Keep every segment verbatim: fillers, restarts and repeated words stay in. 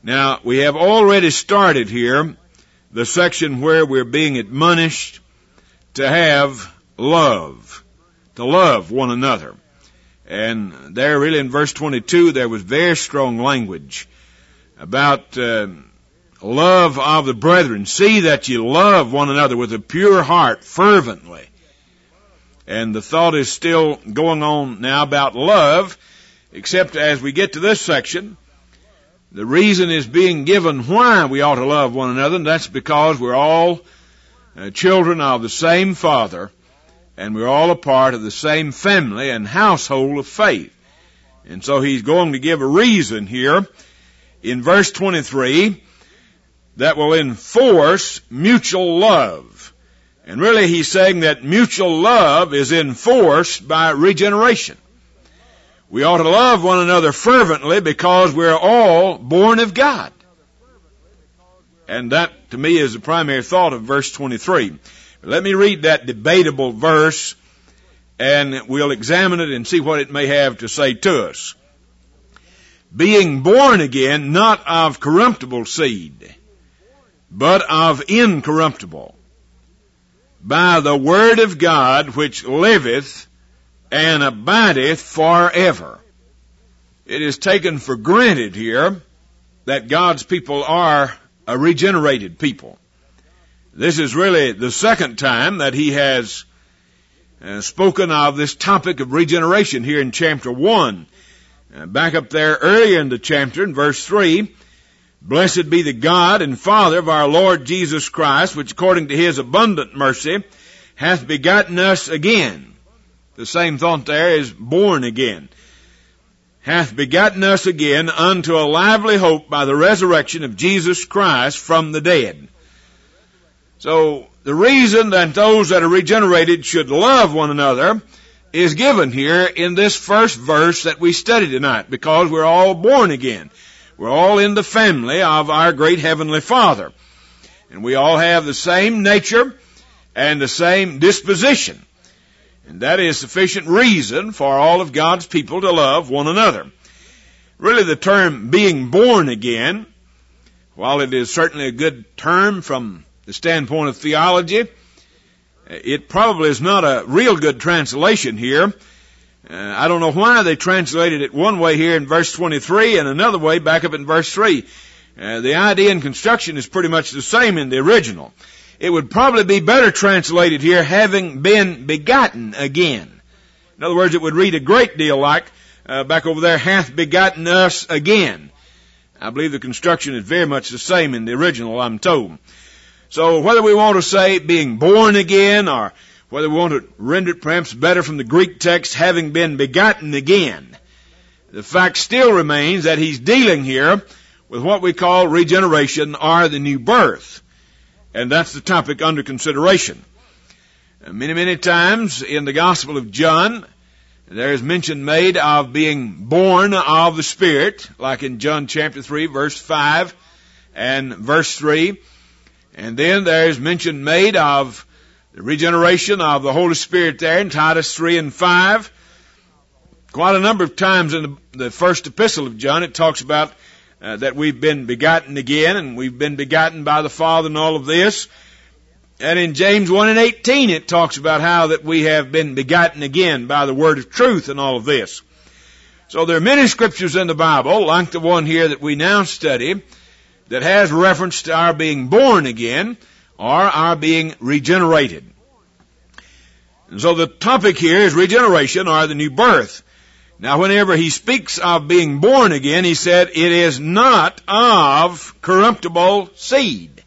Now, we have already started here the section where we're being admonished to have love, to love one another. And there really in verse twenty-two there was very strong language about uh, love of the brethren. See that you love one another with a pure heart, fervently. And the thought is still going on now about love, except as we get to this section, the reason is being given why we ought to love one another, and that's because we're all uh, children of the same Father, and we're all a part of the same family and household of faith. And so he's going to give a reason here in verse twenty-three that will enforce mutual love. And really he's saying that mutual love is enforced by regeneration. We ought to love one another fervently because we're all born of God. And that, to me, is the primary thought of verse twenty-three. Let me read that debatable verse, and we'll examine it and see what it may have to say to us. Being born again, not of corruptible seed, but of incorruptible, by the word of God which liveth and abideth forever. It is taken for granted here that God's people are a regenerated people. This is really the second time that he has uh, spoken of this topic of regeneration here in chapter one. Uh, back up there earlier in the chapter, in verse three, blessed be the God and Father of our Lord Jesus Christ, which according to his abundant mercy hath begotten us again. The same thought there is born again. Hath begotten us again unto a lively hope by the resurrection of Jesus Christ from the dead. So the reason that those that are regenerated should love one another is given here in this first verse that we studied tonight, because we're all born again. We're all in the family of our great Heavenly Father. And we all have the same nature and the same disposition. And that is sufficient reason for all of God's people to love one another. Really, the term being born again, while it is certainly a good term from the standpoint of theology, it probably is not a real good translation here. Uh, I don't know why they translated it one way here in verse twenty-three and another way back up in verse three. Uh, the idea and construction is pretty much the same in the original. It would probably be better translated here, having been begotten again. In other words, it would read a great deal like, uh, back over there, hath begotten us again. I believe the construction is very much the same in the original, I'm told. So whether we want to say being born again, or whether we want to render it perhaps better from the Greek text, having been begotten again, the fact still remains that he's dealing here with what we call regeneration, or the new birth. And that's the topic under consideration. Many, many times in the Gospel of John, there is mention made of being born of the Spirit, like in John chapter three, verse five and verse three. And then there is mention made of the regeneration of the Holy Spirit there in Titus three and five. Quite a number of times in the, the first epistle of John, it talks about uh, that we've been begotten again, and we've been begotten by the Father and all of this. And in James one and eighteen, it talks about how that we have been begotten again by the word of truth and all of this. So there are many scriptures in the Bible, like the one here that we now study, that has reference to our being born again, or our being regenerated. And so the topic here is regeneration, or the new birth. Now, whenever he speaks of being born again, he said, it is not of corruptible seed.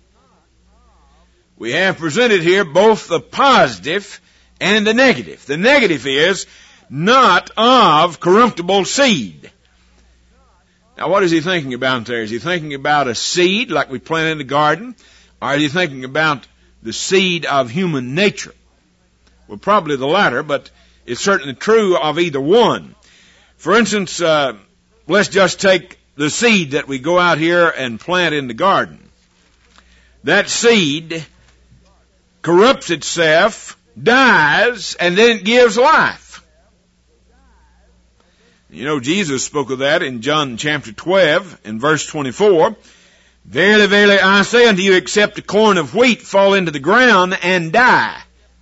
We have presented here both the positive and the negative. The negative is not of corruptible seed. Now, what is he thinking about there? Is he thinking about a seed like we plant in the garden? Or is he thinking about the seed of human nature? Well, probably the latter, but it's certainly true of either one. For instance, uh, let's just take the seed that we go out here and plant in the garden. That seed corrupts itself, dies, and then it gives life. You know, Jesus spoke of that in John chapter twelve and verse twenty-four. Verily, verily, I say unto you, except a corn of wheat fall into the ground and die,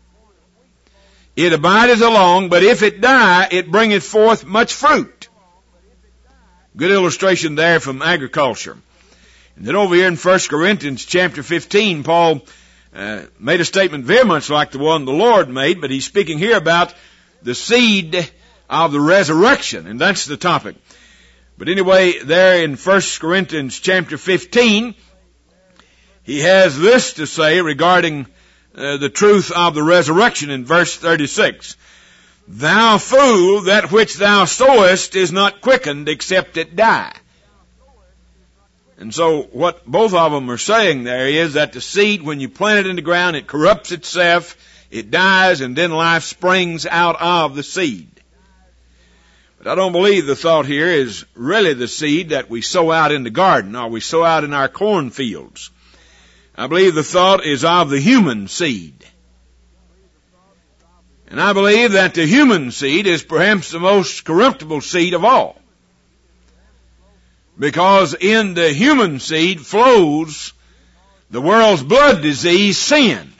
it abideth along, but if it die, it bringeth forth much fruit. Good illustration there from agriculture. And then over here in First Corinthians chapter fifteen, Paul uh, made a statement very much like the one the Lord made, but he's speaking here about the seed of the resurrection, and that's the topic. But anyway, there in First Corinthians chapter fifteen, he has this to say regarding uh, the truth of the resurrection in verse thirty-six. Thou fool, that which thou sowest is not quickened except it die. And so what both of them are saying there is that the seed, when you plant it in the ground, it corrupts itself, it dies, and then life springs out of the seed. But I don't believe the thought here is really the seed that we sow out in the garden or we sow out in our cornfields. I believe the thought is of the human seed. And I believe that the human seed is perhaps the most corruptible seed of all. Because in the human seed flows the world's blood disease, sin.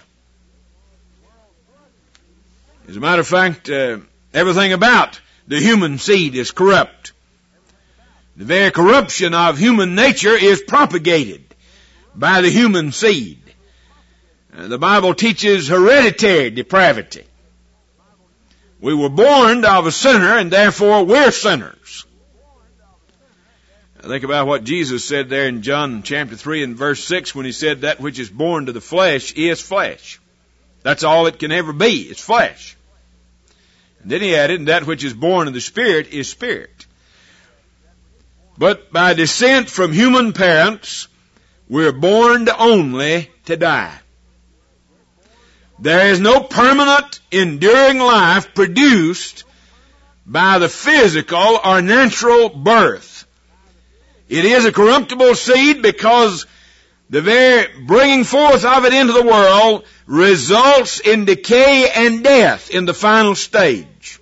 As a matter of fact, uh, everything about the human seed is corrupt. The very corruption of human nature is propagated by the human seed. Uh, the Bible teaches hereditary depravity. We were born of a sinner, and therefore we're sinners. I think about what Jesus said there in John chapter three and verse six when he said that which is born to the flesh is flesh. That's all it can ever be, is flesh. And then he added, and that which is born of the Spirit is spirit. But by descent from human parents, we're born only to die. There is no permanent, enduring life produced by the physical or natural birth. It is a corruptible seed because the very bringing forth of it into the world results in decay and death in the final stage.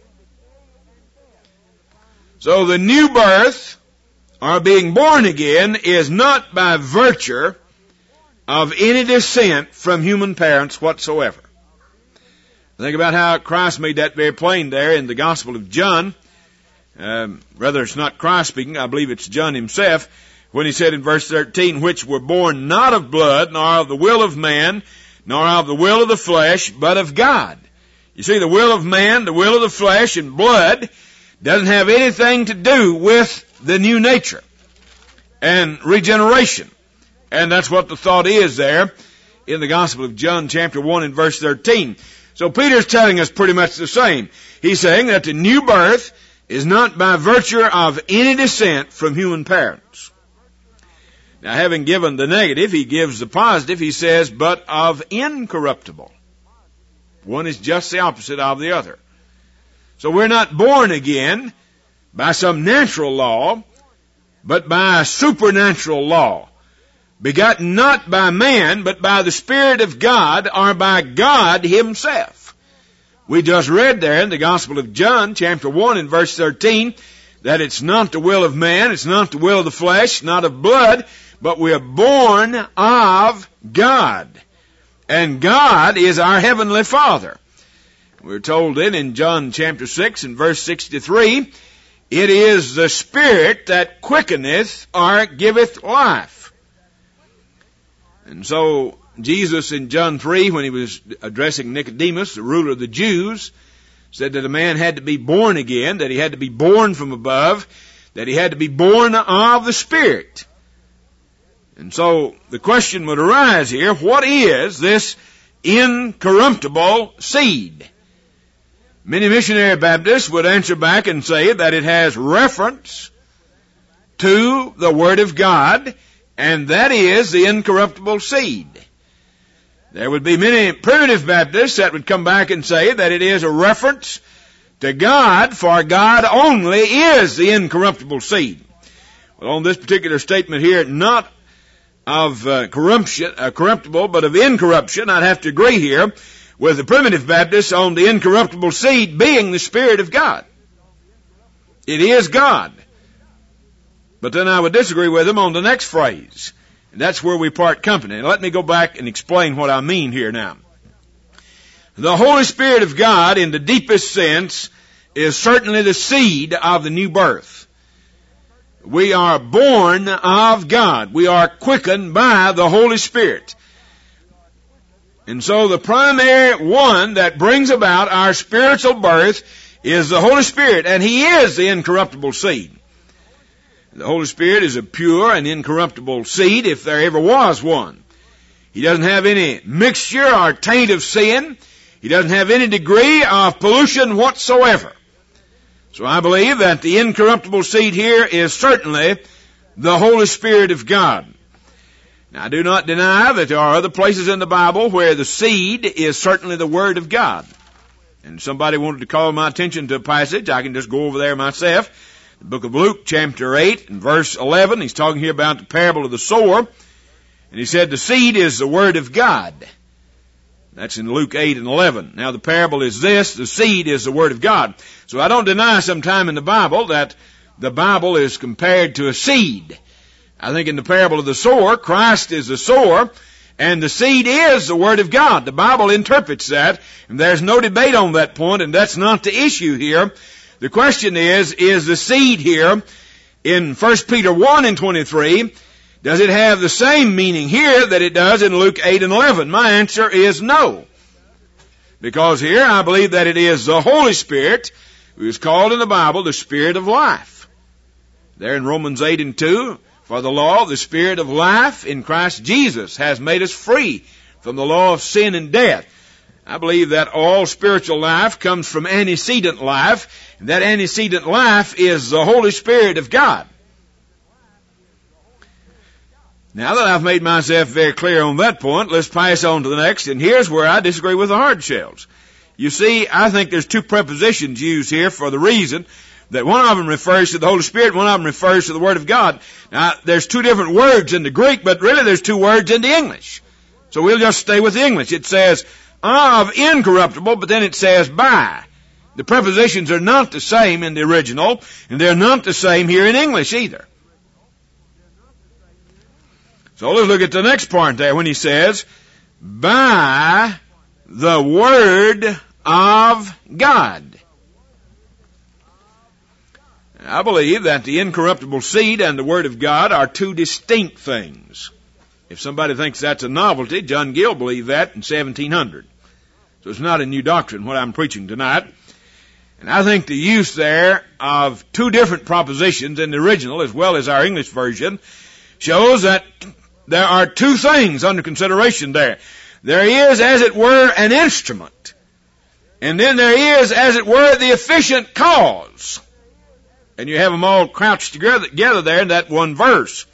So the new birth, or being born again, is not by virtue of any descent from human parents whatsoever. Think about how Christ made that very plain there in the Gospel of John. Um, rather, it's not Christ speaking, I believe it's John himself, when he said in verse thirteen, which were born not of blood, nor of the will of man, nor of the will of the flesh, but of God. You see, the will of man, the will of the flesh, and blood doesn't have anything to do with the new nature and regeneration. And that's what the thought is there in the Gospel of John chapter one and verse thirteen. So Peter's telling us pretty much the same. He's saying that the new birth is not by virtue of any descent from human parents. Now, having given the negative, he gives the positive. He says, but of incorruptible. One is just the opposite of the other. So we're not born again by some natural law, but by a supernatural law. Begotten not by man, but by the Spirit of God, or by God himself. We just read there in the Gospel of John, chapter one and verse thirteen, that it's not the will of man, it's not the will of the flesh, not of blood, but we are born of God. And God is our Heavenly Father. We're told then in John chapter six and verse sixty-three, it is the Spirit that quickeneth or giveth life. And so Jesus in John three, when he was addressing Nicodemus, the ruler of the Jews, said that a man had to be born again, that he had to be born from above, that he had to be born of the Spirit. And so the question would arise here, what is this incorruptible seed? Many missionary Baptists would answer back and say that it has reference to the Word of God, and that is the incorruptible seed. There would be many primitive Baptists that would come back and say that it is a reference to God, for God only is the incorruptible seed. Well, on this particular statement here, not of uh, corruption, uh, corruptible, but of incorruption, I'd have to agree here with the primitive Baptists on the incorruptible seed being the Spirit of God. It is God. But then I would disagree with him on the next phrase. And that's where we part company. And let me go back and explain what I mean here now. The Holy Spirit of God, in the deepest sense, is certainly the seed of the new birth. We are born of God. We are quickened by the Holy Spirit. And so the primary one that brings about our spiritual birth is the Holy Spirit, and He is the incorruptible seed. The Holy Spirit is a pure and incorruptible seed if there ever was one. He doesn't have any mixture or taint of sin. He doesn't have any degree of pollution whatsoever. So I believe that the incorruptible seed here is certainly the Holy Spirit of God. Now, I do not deny that there are other places in the Bible where the seed is certainly the Word of God. And somebody wanted to call my attention to a passage. I can just go over there myself. The book of Luke, chapter eight, and verse eleven. He's talking here about the parable of the sower. And he said the seed is the Word of God. That's in Luke eight and eleven. Now the parable is this, the seed is the Word of God. So I don't deny sometime in the Bible that the Bible is compared to a seed. I think in the parable of the sower, Christ is the sower, and the seed is the Word of God. The Bible interprets that, and there's no debate on that point, and that's not the issue here. The question is, is the seed here in First Peter one and twenty-three, does it have the same meaning here that it does in Luke eight and eleven? My answer is no. Because here I believe that it is the Holy Spirit who is called in the Bible the Spirit of life. There in Romans eight and two, for the law, the Spirit of life in Christ Jesus has made us free from the law of sin and death. I believe that all spiritual life comes from antecedent life, and that antecedent life is the Holy Spirit of God. Now that I've made myself very clear on that point, let's pass on to the next, and here's where I disagree with the hard shells. You see, I think there's two prepositions used here for the reason that one of them refers to the Holy Spirit, one of them refers to the Word of God. Now, there's two different words in the Greek, but really there's two words in the English. So we'll just stay with the English. It says of incorruptible, but then it says by. The prepositions are not the same in the original, and they're not the same here in English either. So let's look at the next part there when he says, by the Word of God. I believe that the incorruptible seed and the Word of God are two distinct things. If somebody thinks that's a novelty, John Gill believed that in seventeen hundred. So it's not a new doctrine what I'm preaching tonight. And I think the use there of two different propositions in the original as well as our English version shows that there are two things under consideration there. There is, as it were, an instrument. And then there is, as it were, the efficient cause. And you have them all crouched together, together there in that one verse.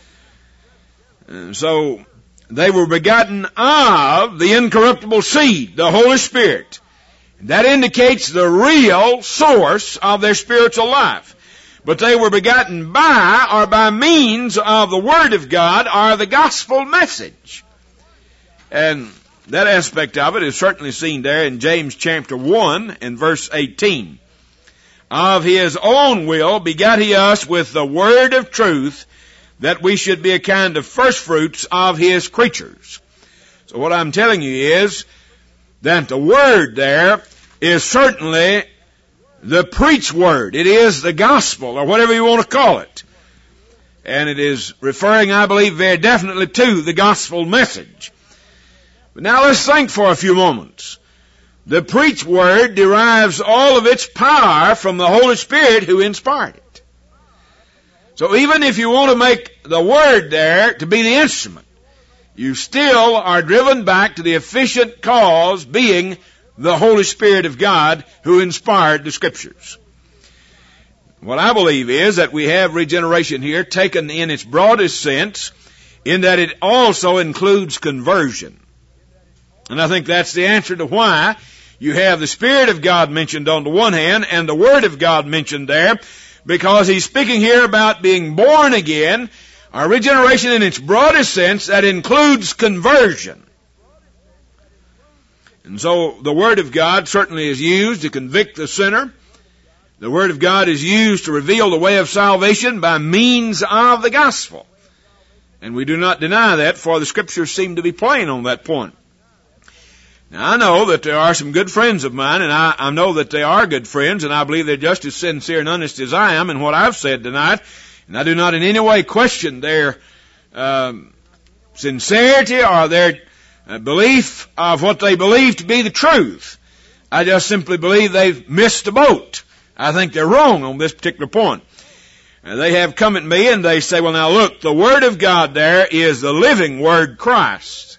And so they were begotten of the incorruptible seed, the Holy Spirit. That indicates the real source of their spiritual life. But they were begotten by or by means of the Word of God or the gospel message. And that aspect of it is certainly seen there in James chapter one and verse eighteen. Of His own will begat He us with the word of truth, that we should be a kind of firstfruits of His creatures. So what I'm telling you is that the word there is certainly the preached word. It is the gospel, or whatever you want to call it. And it is referring, I believe, very definitely to the gospel message. But now let's think for a few moments. The preached word derives all of its power from the Holy Spirit who inspired it. So even if you want to make the word there to be the instrument, you still are driven back to the efficient cause being the Holy Spirit of God who inspired the Scriptures. What I believe is that we have regeneration here taken in its broadest sense, in that it also includes conversion. And I think that's the answer to why you have the Spirit of God mentioned on the one hand and the Word of God mentioned there, because he's speaking here about being born again, or regeneration in its broadest sense that includes conversion. And so the Word of God certainly is used to convict the sinner The Word of God is used to reveal the way of salvation by means of the gospel. And we do not deny that, for the Scriptures seem to be plain on that point. Now, I know that there are some good friends of mine, and I, I know that they are good friends, and I believe they're just as sincere and honest as I am in what I've said tonight. And I do not in any way question their um, sincerity or their uh, belief of what they believe to be the truth. I just simply believe they've missed the boat. I think they're wrong on this particular point. Uh, they have come at me and they say, well, now look, the Word of God there is the living Word, Christ.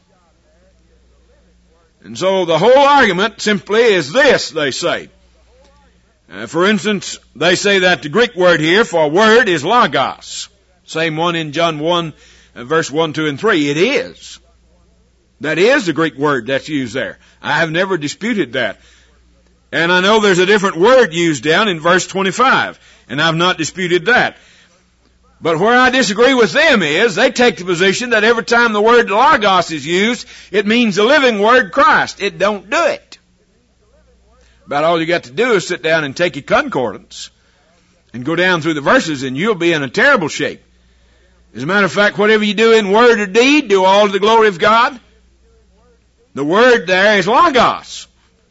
And so the whole argument simply is this, they say. Uh, for instance, they say that the Greek word here for word is logos. Same one in John one, uh, verse one, two, and three. It is. That is the Greek word that's used there. I have never disputed that. And I know there's a different word used down in verse twenty-five, and I've not disputed that. But where I disagree with them is they take the position that every time the word logos is used, it means the living Word, Christ. It don't do it. About all you got to do is sit down and take your concordance and go down through the verses, and you'll be in a terrible shape. As a matter of fact, whatever you do in word or deed, do all to the glory of God. The word there is logos.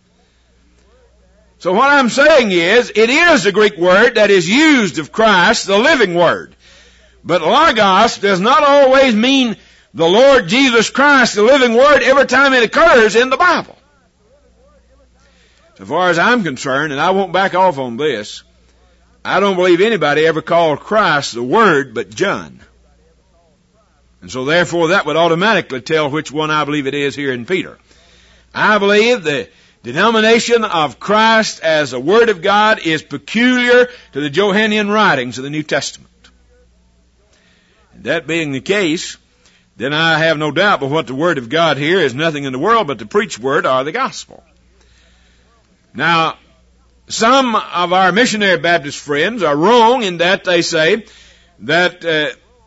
So what I'm saying is, it is the Greek word that is used of Christ, the living Word. But logos does not always mean the Lord Jesus Christ, the living Word, every time it occurs in the Bible. So far as I'm concerned, and I won't back off on this, I don't believe anybody ever called Christ the Word but John. And so therefore that would automatically tell which one I believe it is here in Peter. I believe the denomination of Christ as the Word of God is peculiar to the Johannine writings of the New Testament. And that being the case, then I have no doubt but what the Word of God here is nothing in the world but the preached Word or the gospel. Now, some of our missionary Baptist friends are wrong in that they say that uh,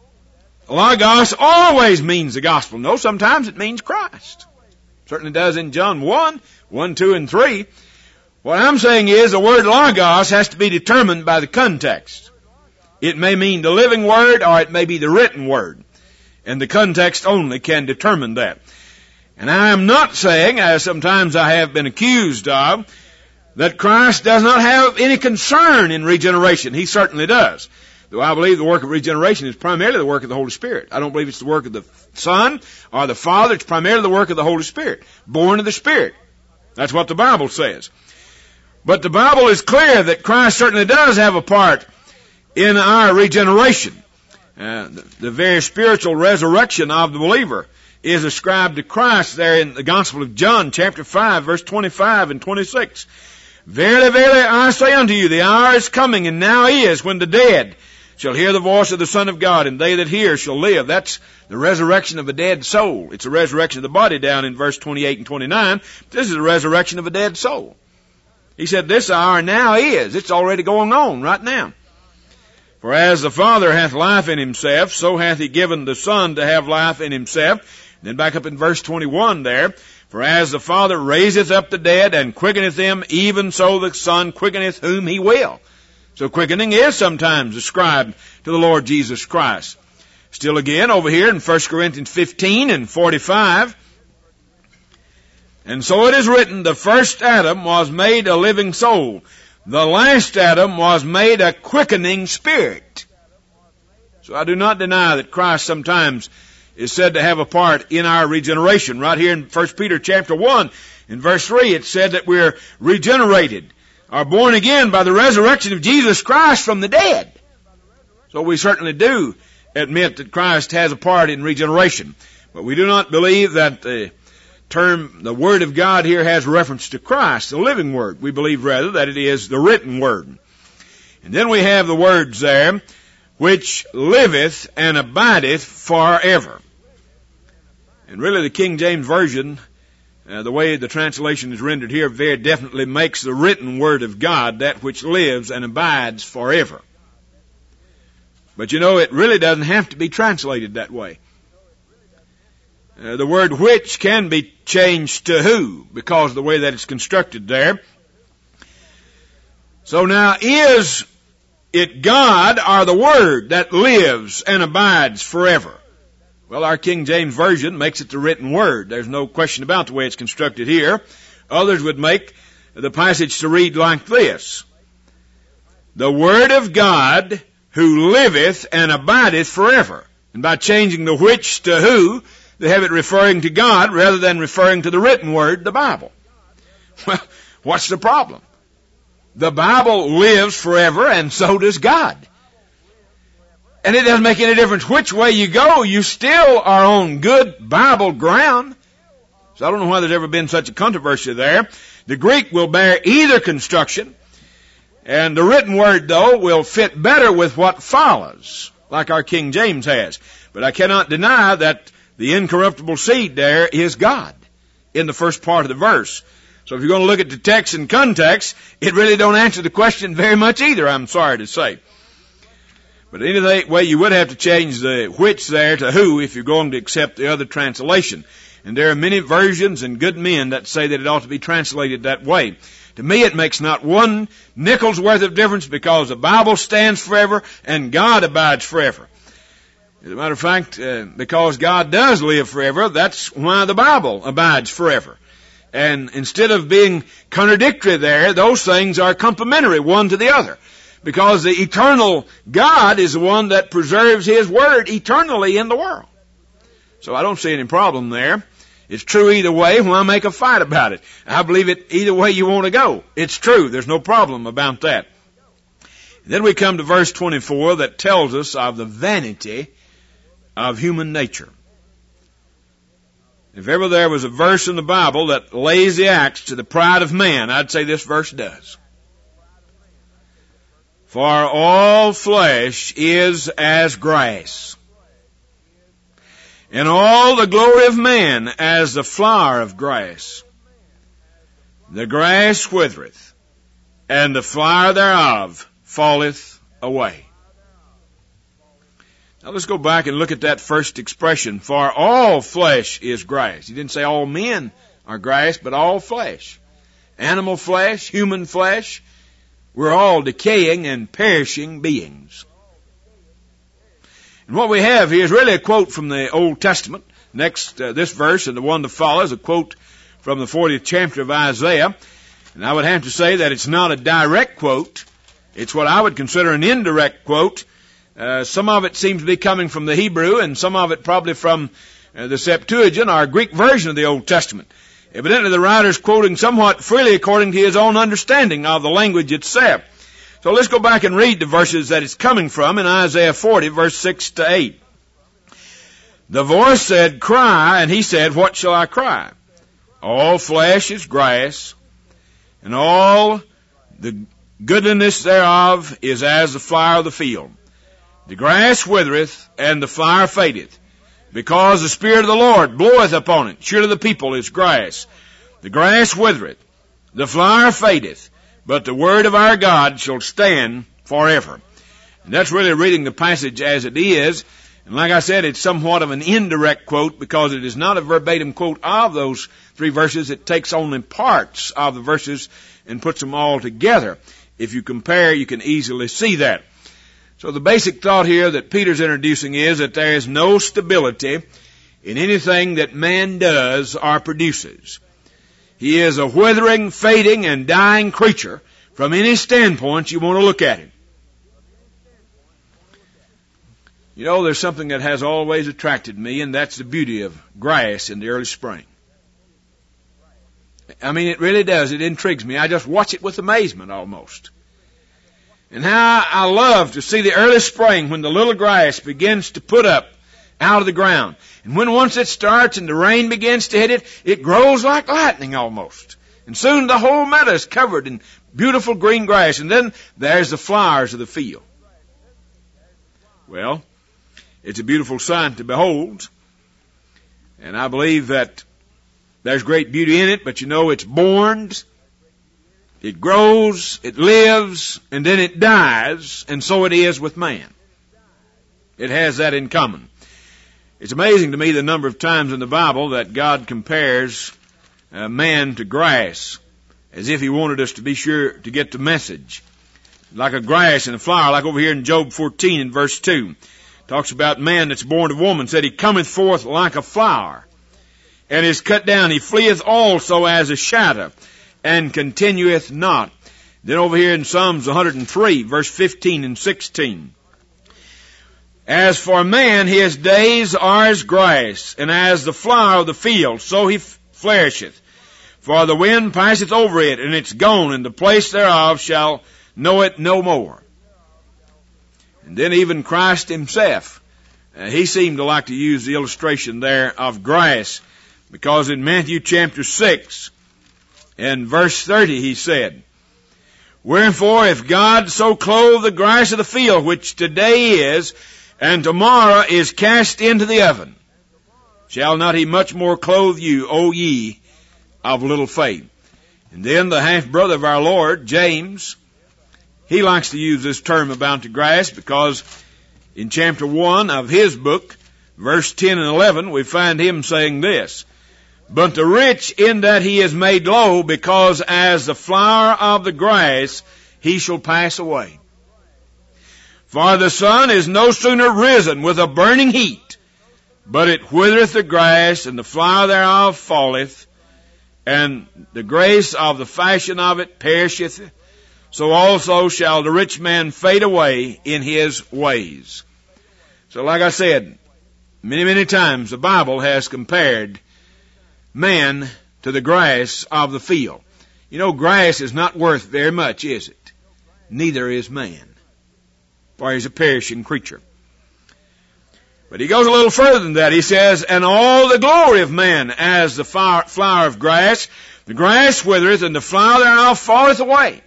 logos always means the gospel. No, sometimes it means Christ. Certainly does in John one, one, two, and three. What I'm saying is the word logos has to be determined by the context. It may mean the living Word or it may be the written Word. And the context only can determine that. And I am not saying, as sometimes I have been accused of, that Christ does not have any concern in regeneration. He certainly does. Though I believe the work of regeneration is primarily the work of the Holy Spirit. I don't believe it's the work of the Son or the Father. It's primarily the work of the Holy Spirit. Born of the Spirit. That's what the Bible says. But the Bible is clear that Christ certainly does have a part in our regeneration. Uh, the, the very spiritual resurrection of the believer is ascribed to Christ there in the Gospel of John, chapter five, verse twenty-five and twenty-six. Verily, verily, I say unto you, the hour is coming, and now is, when the dead shall hear the voice of the Son of God, and they that hear shall live. That's the resurrection of a dead soul. It's a resurrection of the body down in verse twenty-eight and twenty-nine. This is the resurrection of a dead soul. He said, this hour now is. It's already going on right now. For as the Father hath life in himself, so hath he given the Son to have life in himself. And then back up in verse twenty-one there. For as the Father raiseth up the dead and quickeneth them, even so the Son quickeneth whom he will. So quickening is sometimes ascribed to the Lord Jesus Christ. Still again over here in First Corinthians fifteen and forty-five. And so it is written, the first Adam was made a living soul. The last Adam was made a quickening spirit. So I do not deny that Christ sometimes is said to have a part in our regeneration. Right here in First Peter chapter one, in verse three, it said that we're regenerated, are born again by the resurrection of Jesus Christ from the dead. So we certainly do admit that Christ has a part in regeneration. But we do not believe that the term, the Word of God here has reference to Christ, the living Word. We believe rather that it is the written Word. And then we have the words there, which liveth and abideth forever. And really the King James Version, uh, the way the translation is rendered here, very definitely makes the written Word of God that which lives and abides forever. But you know, it really doesn't have to be translated that way. Uh, the word which can be changed to who, because of the way that it's constructed there. So now, is it God or the Word that lives and abides forever? Well, our King James Version makes it the written Word. There's no question about the way it's constructed here. Others would make the passage to read like this: the Word of God who liveth and abideth forever. And by changing the which to who, they have it referring to God rather than referring to the written Word, the Bible. Well, what's the problem? The Bible lives forever, and so does God. And it doesn't make any difference which way you go, you still are on good Bible ground. So I don't know why there's ever been such a controversy there. The Greek will bear either construction, and the written Word, though, will fit better with what follows, like our King James has. But I cannot deny that the incorruptible seed there is God in the first part of the verse. So if you're going to look at the text and context, it really don't answer the question very much either, I'm sorry to say. But anyway, you would have to change the which there to who if you're going to accept the other translation. And there are many versions and good men that say that it ought to be translated that way. To me, it makes not one nickel's worth of difference because the Bible stands forever and God abides forever. As a matter of fact, uh, because God does live forever, that's why the Bible abides forever. And instead of being contradictory there, those things are complementary one to the other. Because the eternal God is the one that preserves His Word eternally in the world. So I don't see any problem there. It's true either way. Why make a fight about it? I believe it either way you want to go. It's true. There's no problem about that. Then we come to verse twenty-four that tells us of the vanity of human nature. If ever there was a verse in the Bible that lays the axe to the pride of man, I'd say this verse does. For all flesh is as grass, and all the glory of man as the flower of grass. The grass withereth, and the flower thereof falleth away. Now let's go back and look at that first expression. For all flesh is grass. He didn't say all men are grass, but all flesh. Animal flesh, human flesh. We're all decaying and perishing beings. And what we have here is really a quote from the Old Testament. Next, uh, this verse and the one that follows, a quote from the fortieth chapter of Isaiah. And I would have to say that it's not a direct quote. It's what I would consider an indirect quote. Uh, some of it seems to be coming from the Hebrew, and some of it probably from uh, the Septuagint, our Greek version of the Old Testament. Evidently the writer's quoting somewhat freely according to his own understanding of the language itself. So let's go back and read the verses that it's coming from in Isaiah forty, verse six to eight. The voice said, cry, and he said, what shall I cry? All flesh is grass, and all the goodliness thereof is as the flower of the field. The grass withereth, and the flower fadeth, because the Spirit of the Lord bloweth upon it. Surely the people is grass. The grass withereth, the flower fadeth, but the word of our God shall stand forever. And that's really reading the passage as it is. And like I said, it's somewhat of an indirect quote because it is not a verbatim quote of those three verses. It takes only parts of the verses and puts them all together. If you compare, you can easily see that. So the basic thought here that Peter's introducing is that there is no stability in anything that man does or produces. He is a withering, fading, and dying creature from any standpoint you want to look at him. You know, there's something that has always attracted me, and that's the beauty of grass in the early spring. I mean, it really does. It intrigues me. I just watch it with amazement almost. And how I love to see the early spring when the little grass begins to put up out of the ground. And when once it starts and the rain begins to hit it, it grows like lightning almost. And soon the whole meadow is covered in beautiful green grass. And then there's the flowers of the field. Well, it's a beautiful sight to behold. And I believe that there's great beauty in it, but you know, it's born, it grows, it lives, and then it dies, and so it is with man. It has that in common. It's amazing to me the number of times in the Bible that God compares uh, man to grass, as if He wanted us to be sure to get the message. like a grass and a flower, like over here in Job fourteen and verse two. Talks about man that's born of woman, said he cometh forth like a flower, and is cut down. He fleeth also as a shadow, and continueth not. Then over here in Psalms one hundred three, verse fifteen and sixteen. As for man, his days are as grass, and as the flower of the field, so he flourisheth. For the wind passeth over it, and it's gone, and the place thereof shall know it no more. And then even Christ himself, uh, he seemed to like to use the illustration there of grass, because in Matthew chapter six and verse thirty he said, Wherefore if God so clothe the grass of the field, which today is, and tomorrow is cast into the oven, shall not he much more clothe you, O ye of little faith? And then the half-brother of our Lord, James, he likes to use this term about the grass, because in chapter one of his book, verse ten and eleven, we find him saying this, But the rich in that he is made low, because as the flower of the grass he shall pass away. For the sun is no sooner risen with a burning heat, but it withereth the grass, and the flower thereof falleth, and the grace of the fashion of it perisheth. So also shall the rich man fade away in his ways. So like I said, many, many times the Bible has compared man to the grass of the field. You know, grass is not worth very much, is it? Neither is man, for he is a perishing creature. But he goes a little further than that. He says, And all the glory of man as the flower of grass, the grass withereth, and the flower thereof falleth away.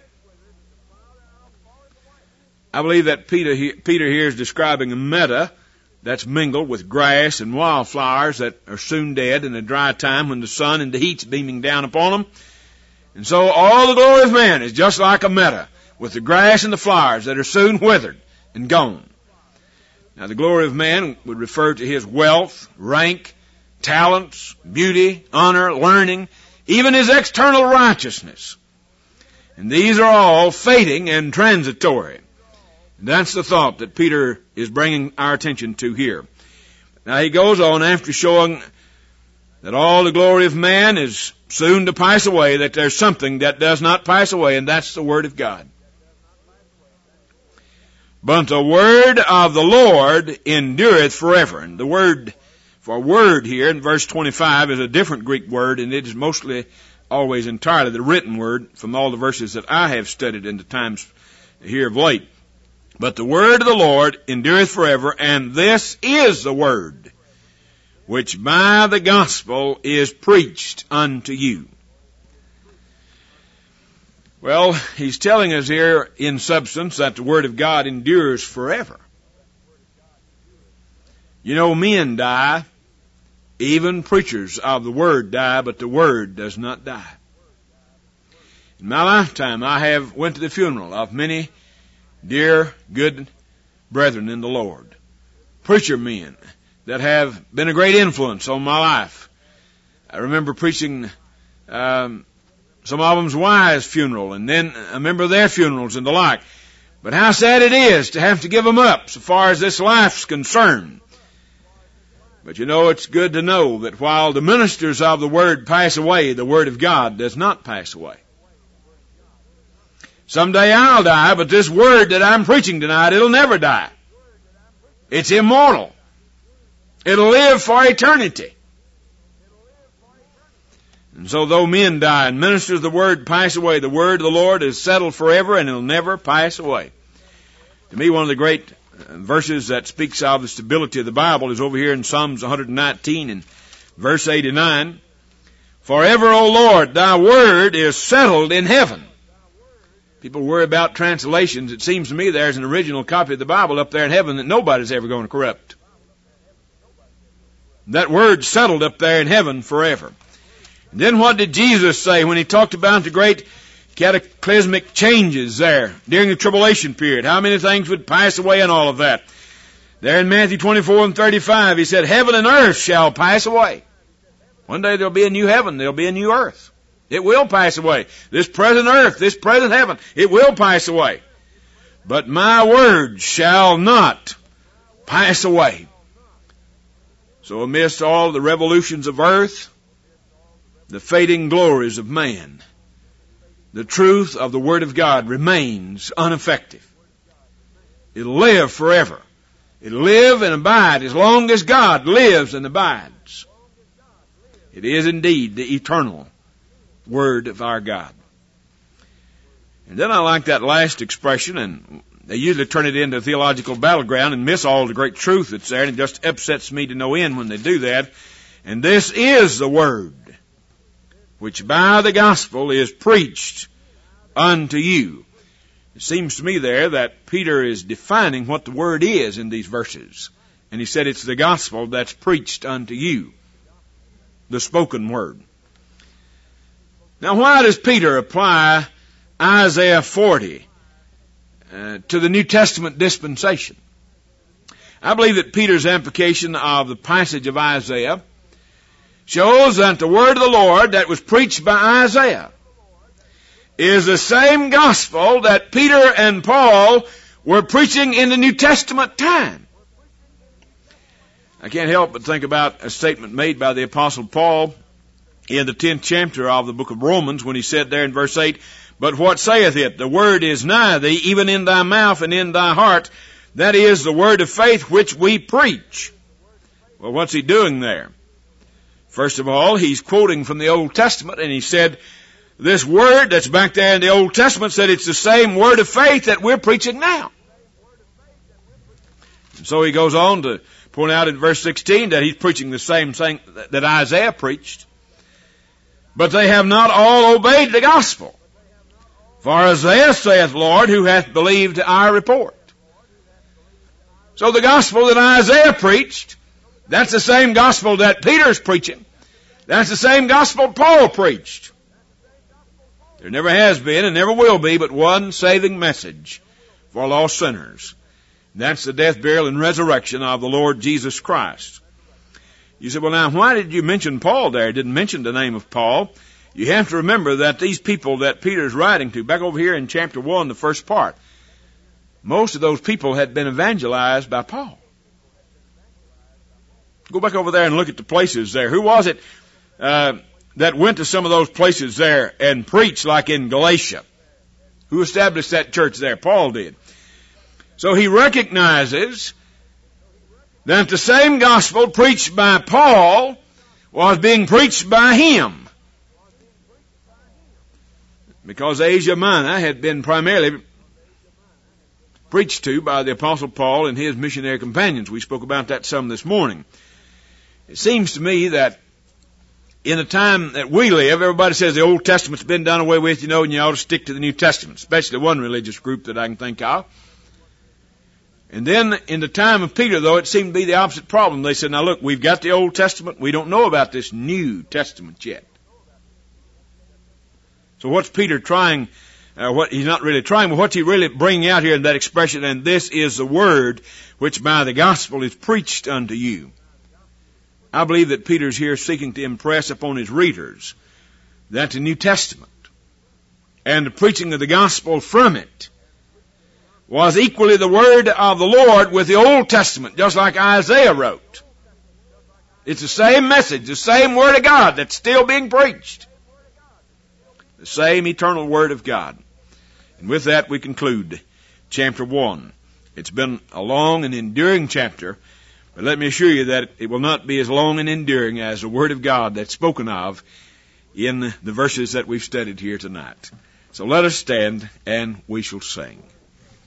I believe that Peter, Peter here is describing a meadow that's mingled with grass and wildflowers that are soon dead in a dry time when the sun and the heat's beaming down upon them. And so all the glory of man is just like a meadow with the grass and the flowers that are soon withered and gone. Now the glory of man would refer to his wealth, rank, talents, beauty, honor, learning, even his external righteousness. And these are all fading and transitory. That's the thought that Peter is bringing our attention to here. Now he goes on after showing that all the glory of man is soon to pass away, that there's something that does not pass away, and that's the Word of God. But the word of the Lord endureth forever. And the word for word here in verse twenty-five is a different Greek word, and it is mostly always entirely the written word from all the verses that I have studied in the times here of late. But the word of the Lord endureth forever, and this is the word which by the gospel is preached unto you. Well, he's telling us here in substance that the Word of God endures forever. You know, men die, even preachers of the Word die, but the Word does not die. In my lifetime, I have went to the funeral of many dear, good brethren in the Lord, preacher men that have been a great influence on my life. I remember preaching um some of them's wives' funeral, and then I remember their funerals and the like. But how sad it is to have to give them up so far as this life's concerned. But you know, it's good to know that while the ministers of the Word pass away, the Word of God does not pass away. Someday I'll die, but this Word that I'm preaching tonight, it'll never die. It's immortal. It'll live for eternity. And so though men die and ministers of the Word pass away, the Word of the Lord is settled forever, and it'll never pass away. To me, one of the great verses that speaks of the stability of the Bible is over here in Psalms one nineteen and verse eighty-nine. Forever, O Lord, thy word is settled in heaven. People worry about translations. It seems to me there's an original copy of the Bible up there in heaven that nobody's ever going to corrupt. That word's settled up there in heaven forever. And then what did Jesus say when he talked about the great cataclysmic changes there during the tribulation period? How many things would pass away and all of that? There in Matthew twenty-four and thirty-five, he said, heaven and earth shall pass away. One day there'll be a new heaven, there'll be a new earth. It will pass away. This present earth, this present heaven, it will pass away. but my word shall not pass away. So amidst all the revolutions of earth, the fading glories of man, the truth of the Word of God remains unaffected. It'll live forever. It'll live and abide as long as God lives and abides. It is indeed the eternal Word of our God. And then I like that last expression, and they usually turn it into a theological battleground and miss all the great truth that's there, and it just upsets me to no end when they do that. And this is the word which by the gospel is preached unto you. It seems to me there that Peter is defining what the word is in these verses. And he said it's the gospel that's preached unto you, the spoken word. Now why does Peter apply Isaiah forty uh, to the New Testament dispensation? I believe that Peter's application of the passage of Isaiah shows that the word of the Lord that was preached by Isaiah is the same gospel that Peter and Paul were preaching in the New Testament time. I can't help but think about a statement made by the Apostle Paul in the tenth chapter of the book of Romans when he said there in verse eight, "But what saith it? The word is nigh thee, even in thy mouth and in thy heart. That is the word of faith which we preach." Well, what's he doing there? First of all, he's quoting from the Old Testament, and he said, this word that's back there in the Old Testament said it's the same word of faith that we're preaching now. And so he goes on to point out in verse sixteen that he's preaching the same thing that Isaiah preached. But they have not all obeyed the gospel. For Isaiah saith, Lord, who hath believed our report? So the gospel that Isaiah preached, that's the same gospel that Peter's preaching. That's the same gospel Paul preached. There never has been and never will be but one saving message for lost sinners. That's the death, burial, and resurrection of the Lord Jesus Christ. You say, well, now, why did you mention Paul there? Didn't mention the name of Paul. You have to remember that these people that Peter's writing to, back over here in chapter one, the first part, most of those people had been evangelized by Paul. Go back over there and look at the places there. Who was it uh, that went to some of those places there and preached like in Galatia? Who established that church there? Paul did. So he recognizes that the same gospel preached by Paul was being preached by him. Because Asia Minor had been primarily preached to by the Apostle Paul and his missionary companions. We spoke about that some this morning. It seems to me that in the time that we live, everybody says the Old Testament's been done away with, you know, and you ought to stick to the New Testament, especially one religious group that I can think of. And then in the time of Peter, though, it seemed to be the opposite problem. They said, now look, we've got the Old Testament. We don't know about this New Testament yet. So what's Peter trying, uh, what he's not really trying, but what's he really bringing out here in that expression? And this is the word which by the gospel is preached unto you. I believe that Peter's here seeking to impress upon his readers that the New Testament and the preaching of the gospel from it was equally the word of the Lord with the Old Testament, just like Isaiah wrote. It's the same message, the same word of God that's still being preached. The same eternal word of God. And with that we conclude chapter one. It's been a long and enduring chapter, but let me assure you that it will not be as long and enduring as the word of God that's spoken of in the verses that we've studied here tonight. So let us stand and we shall sing.